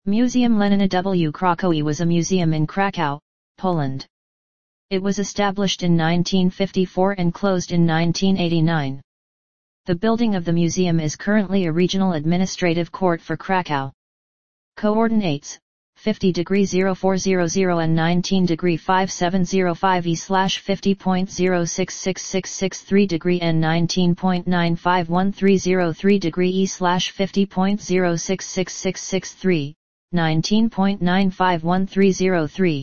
Muzeum Lenina w Krakowi was a museum in Krakow, Poland. It was established in 1954 and closed in 1989. The building of the museum is currently a regional administrative court for Krakow. Coordinates: 50°0400 and 19°5705 E/50.066663° and 19.951303° E/50.066663, 19.951303.